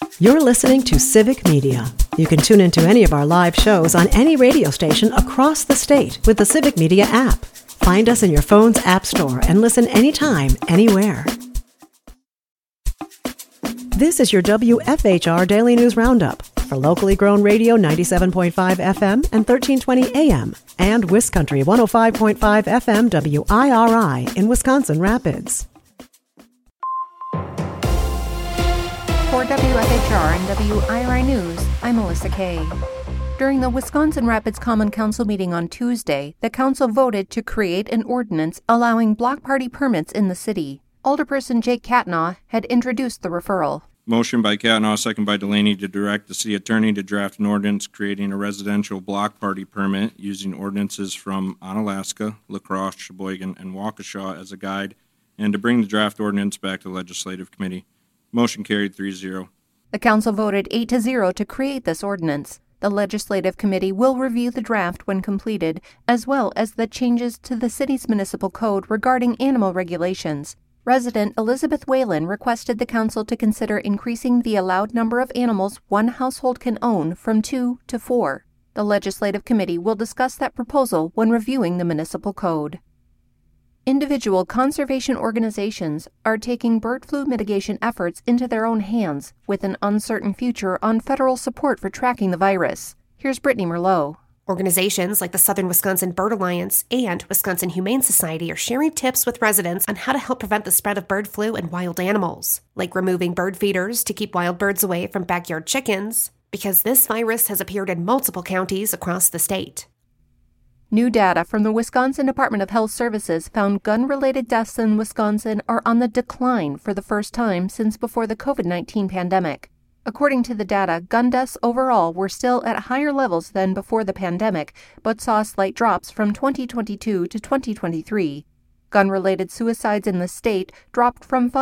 You're listening to Civic Media. You can tune into any of our live shows on any radio station across the state with the Civic Media app. Find us in your phone's app store and listen anytime, anywhere. This is your WFHR Daily News Roundup for locally grown radio 97.5 FM and 1320 AM and WisCountry 105.5 FM WIRI in Wisconsin Rapids. For WFHR and WIRI News, I'm Melissa Kay. During the Wisconsin Rapids Common Council meeting on Tuesday, the council voted to create an ordinance allowing block party permits in the city. Alderperson Jake Catnaugh had introduced the referral. Motion by Catnaugh, second by Delaney, to direct the city attorney to draft an ordinance creating a residential block party permit using ordinances from Onalaska, La Crosse, Sheboygan, and Waukesha as a guide, and to bring the draft ordinance back to the legislative committee. Motion carried 3-0. The council voted 8-0 to create this ordinance. The legislative committee will review the draft when completed, as well as the changes to the city's municipal code regarding animal regulations. Resident Elizabeth Whalen requested the council to consider increasing the allowed number of animals one household can own from 2 to 4. The legislative committee will discuss that proposal when reviewing the municipal code. Individual conservation organizations are taking bird flu mitigation efforts into their own hands with an uncertain future on federal support for tracking the virus. Here's Brittany Merlot. Organizations like the Southern Wisconsin Bird Alliance and Wisconsin Humane Society are sharing tips with residents on how to help prevent the spread of bird flu in wild animals, like removing bird feeders to keep wild birds away from backyard chickens, because this virus has appeared in multiple counties across the state. New data from the Wisconsin Department of Health Services found gun-related deaths in Wisconsin are on the decline for the first time since before the COVID-19 pandemic. According to the data, gun deaths overall were still at higher levels than before the pandemic, but saw slight drops from 2022 to 2023. Gun-related suicides in the state dropped from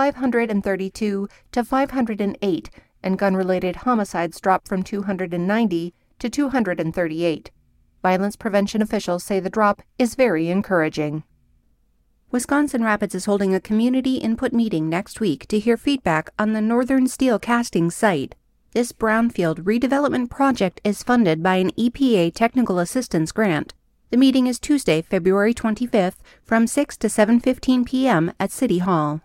532 to 508, and gun-related homicides dropped from 290 to 238. Violence prevention officials say the drop is very encouraging. Wisconsin Rapids is holding a community input meeting next week to hear feedback on the Northern Steel Casting site. This brownfield redevelopment project is funded by an EPA Technical Assistance Grant. The meeting is Tuesday, February 25th from 6 to 7:15 p.m. at City Hall.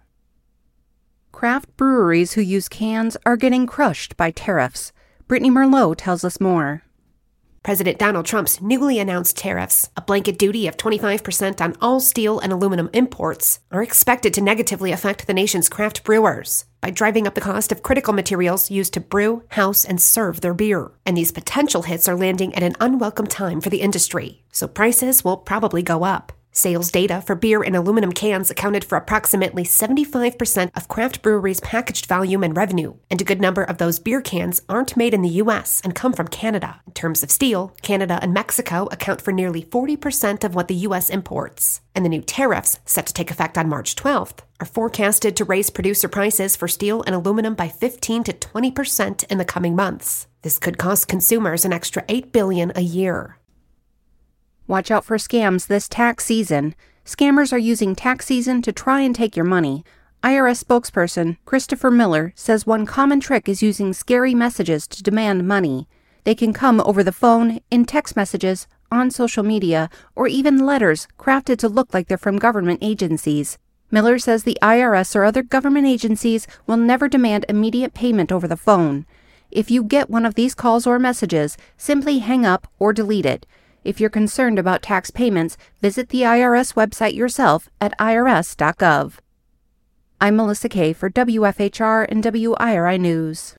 Craft breweries who use cans are getting crushed by tariffs. Brittany Merlot tells us more. President Donald Trump's newly announced tariffs, a blanket duty of 25% on all steel and aluminum imports, are expected to negatively affect the nation's craft brewers by driving up the cost of critical materials used to brew, house, and serve their beer. And these potential hits are landing at an unwelcome time for the industry, so prices will probably go up. Sales data for beer and aluminum cans accounted for approximately 75% of craft breweries' packaged volume and revenue, and a good number of those beer cans aren't made in the U.S. and come from Canada. In terms of steel, Canada and Mexico account for nearly 40% of what the U.S. imports. And the new tariffs, set to take effect on March 12th, are forecasted to raise producer prices for steel and aluminum by 15 to 20% in the coming months. This could cost consumers an extra $8 billion a year. Watch out for scams this tax season. Scammers are using tax season to try and take your money. IRS spokesperson Christopher Miller says one common trick is using scary messages to demand money. They can come over the phone, in text messages, on social media, or even letters crafted to look like they're from government agencies. Miller says the IRS or other government agencies will never demand immediate payment over the phone. If you get one of these calls or messages, simply hang up or delete it. If you're concerned about tax payments, visit the IRS website yourself at irs.gov. I'm Melissa Kay for WFHR and WIRI News.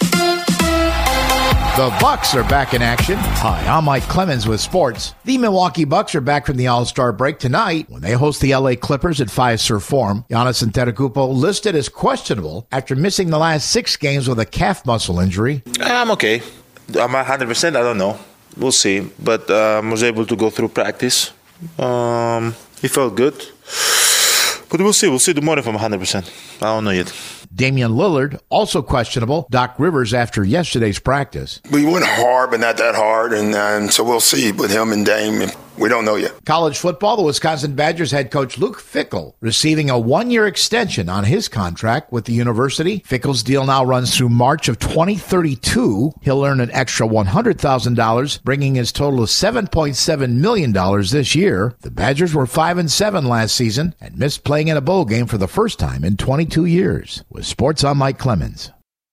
The Bucks are back in action. Hi, I'm Mike Clemens with sports. The Milwaukee Bucks are back from the All-Star break tonight when they host the LA Clippers at Fiserv Forum. Giannis Antetokounmpo listed as questionable after missing the last 6 games with a calf muscle injury. I'm okay. I'm 100%. I don't know. We'll see. But I was able to go through practice. It felt good. But we'll see. We'll see tomorrow if I'm 100%. I don't know yet. Damian Lillard, also questionable. Doc Rivers after yesterday's practice. We went hard, but not that hard, and so we'll see with him and Dame. We don't know yet. College football, the Wisconsin Badgers head coach Luke Fickell receiving a one-year extension on his contract with the university. Fickell's deal now runs through March of 2032. He'll earn an extra $100,000, bringing his total to $7.7 million this year. The Badgers were 5-7 last season and missed playing in a bowl game for the first time in 22 years. With sports, I'm Mike Clemens.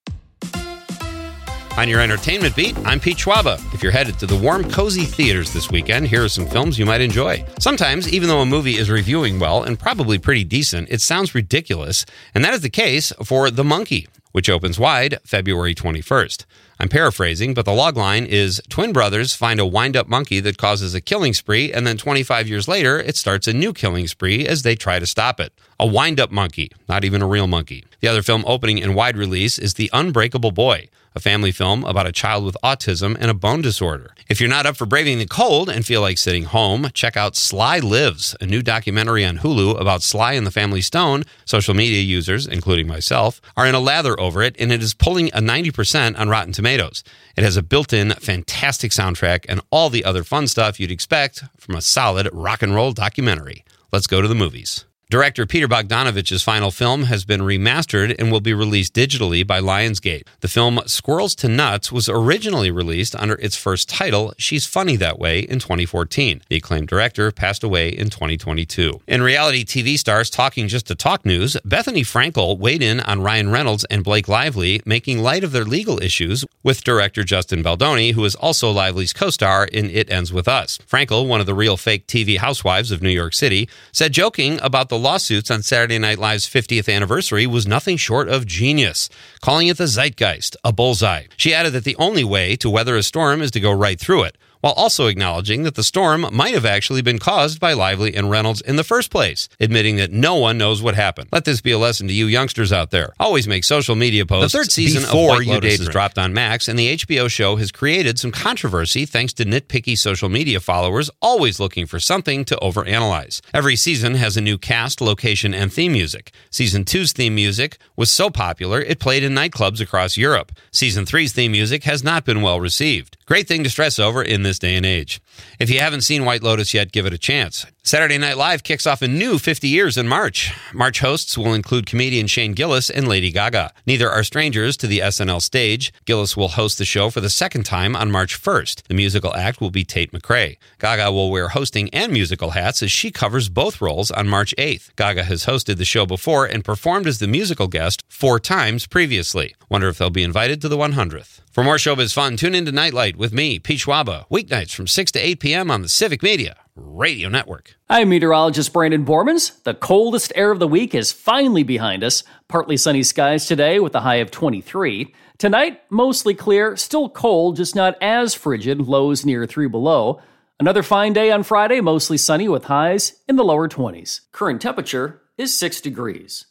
On your entertainment beat, I'm Pete Schwaba. If you're headed to the warm, cozy theaters this weekend, here are some films you might enjoy. Sometimes, even though a movie is reviewing well and probably pretty decent, it sounds ridiculous, and that is the case for The Monkey, which opens wide February 21st. I'm paraphrasing, but the logline is twin brothers find a wind-up monkey that causes a killing spree, and then 25 years later, it starts a new killing spree as they try to stop it. A wind-up monkey, not even a real monkey. The other film opening in wide release is The Unbreakable Boy, a family film about a child with autism and a bone disorder. If you're not up for braving the cold and feel like sitting home, check out Sly Lives, a new documentary on Hulu about Sly and the Family Stone. Social media users, including myself, are in a lather over it, and it is pulling a 90% on Rotten Tomatoes. It has a built-in fantastic soundtrack and all the other fun stuff you'd expect from a solid rock and roll documentary. Let's go to the movies. Director Peter Bogdanovich's final film has been remastered and will be released digitally by Lionsgate. The film Squirrels to Nuts was originally released under its first title, She's Funny That Way, in 2014. The acclaimed director passed away in 2022. In reality TV stars Talking Just to Talk news, Bethany Frankel weighed in on Ryan Reynolds and Blake Lively, making light of their legal issues with director Justin Baldoni, who is also Lively's co-star in It Ends With Us. Frankel, one of the real fake TV housewives of New York City, said joking about the lawsuits on Saturday Night Live's 50th anniversary was nothing short of genius, calling it the zeitgeist, a bullseye. She added that the only way to weather a storm is to go right through it, while also acknowledging that the storm might have actually been caused by Lively and Reynolds in the first place, admitting that no one knows what happened. Let this be a lesson to you youngsters out there. Always make social media posts. The third season of White Lotus has dropped on Max, and the HBO show has created some controversy thanks to nitpicky social media followers always looking for something to overanalyze. Every season has a new cast, location, and theme music. Season 2's theme music was so popular it played in nightclubs across Europe. Season 3's theme music has not been well received. Great thing to stress over in this day and age. If you haven't seen White Lotus yet, give it a chance. Saturday Night Live kicks off a new 50 years in March. March hosts will include comedian Shane Gillis and Lady Gaga. Neither are strangers to the SNL stage. Gillis will host the show for the second time on March 1st. The musical act will be Tate McRae. Gaga will wear hosting and musical hats as she covers both roles on March 8th. Gaga has hosted the show before and performed as the musical guest 4 times previously. Wonder if they'll be invited to the 100th. For more showbiz fun, tune into Nightlight with me, Pete Schwaba, weeknights from 6 to 8 p.m. on the Civic Media Radio Network. I'm meteorologist Brandon Bormans. The coldest air of the week is finally behind us. Partly sunny skies today with a high of 23. Tonight, mostly clear, still cold, just not as frigid, lows near 3 below. Another fine day on Friday, mostly sunny with highs in the lower 20s. Current temperature is 6 degrees.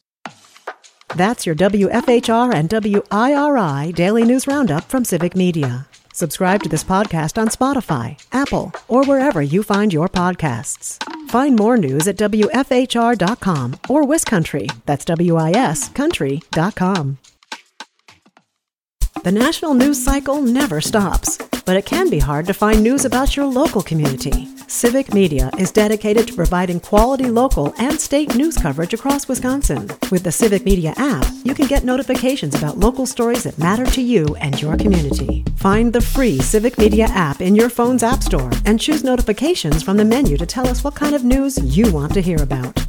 That's your WFHR and WIRI Daily News Roundup from Civic Media. Subscribe to this podcast on Spotify, Apple, or wherever you find your podcasts. Find more news at WFHR.com or WisCountry, that's WIS Country.com. The national news cycle never stops, but it can be hard to find news about your local community. Civic Media is dedicated to providing quality local and state news coverage across Wisconsin. With the Civic Media app, you can get notifications about local stories that matter to you and your community. Find the free Civic Media app in your phone's app store and choose notifications from the menu to tell us what kind of news you want to hear about.